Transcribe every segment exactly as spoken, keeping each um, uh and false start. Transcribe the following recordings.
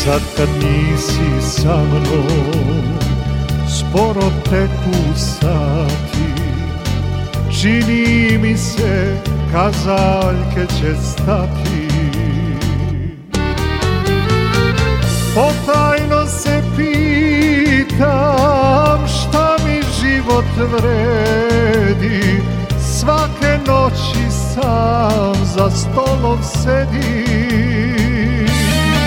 Sad kad nisi sa mnom, sporo teku sati, čini mi se kazaljke će stati. Potajno se pitam šta mi život vredi, svake noći sam za stolom sedim.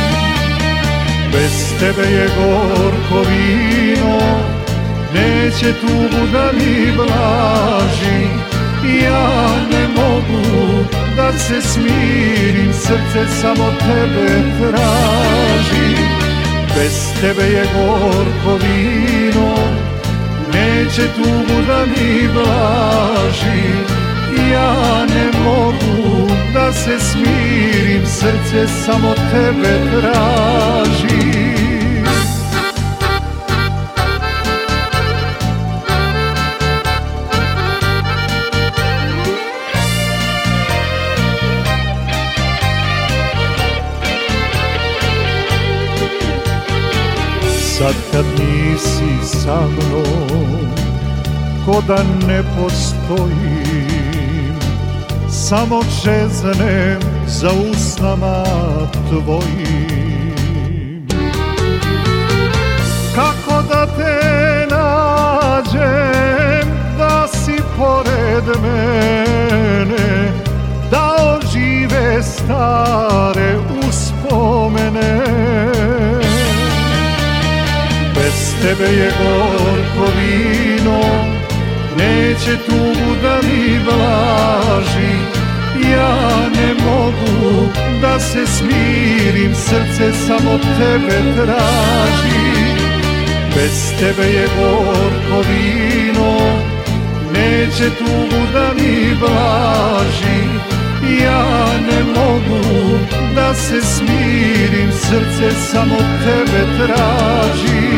Bez tebe je gorko vino, neće tugu da mi blaži. Ja ne mogu da se smirim, srce samo tebe traži. Bez tebe je gorko vino, neće tugu da mi blaži. Ja ne mogu da se smirim, srce samo tebe traži. Sad kad nisi sa mnom, ko da ne postojim, samo čeznem za usnama tvojim. Kako da te nađem, da si pored mene, da ožive stare uspomene. Bez tebe je gorko vino, neće tugu da mi blaži. Ja ne mogu da se smirim, srce samo tebe traži. Bez tebe je gorko vino, neće tugu da mi blaži. Ja ne mogu da se smirim, srce samo tebe traži.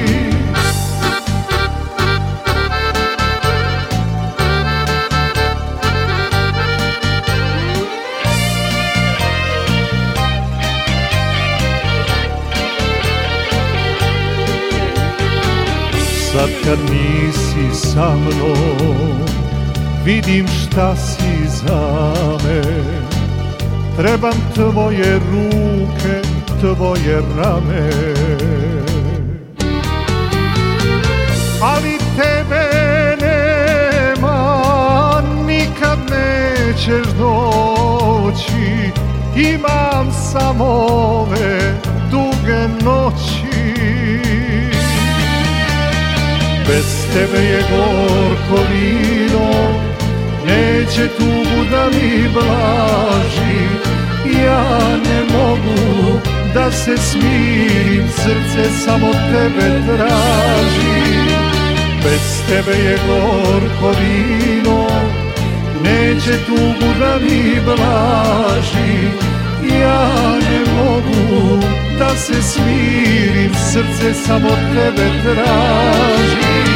Sad kad nisi sa mnom, vidim šta si za me. Trebam tvoje ruke, tvoje rame. Ali tebe nema, nikad nećeš doći. Imam samo ove duge noći. Bez tebe je gorko vino, neće tugu da mi blaži. Ja ne mogu da se smirim, srce samo tebe traži. Bez tebe je gorko vino, neće tugu da mi blaži. Ja ne mogu da se smirim, srce samo tebe traži.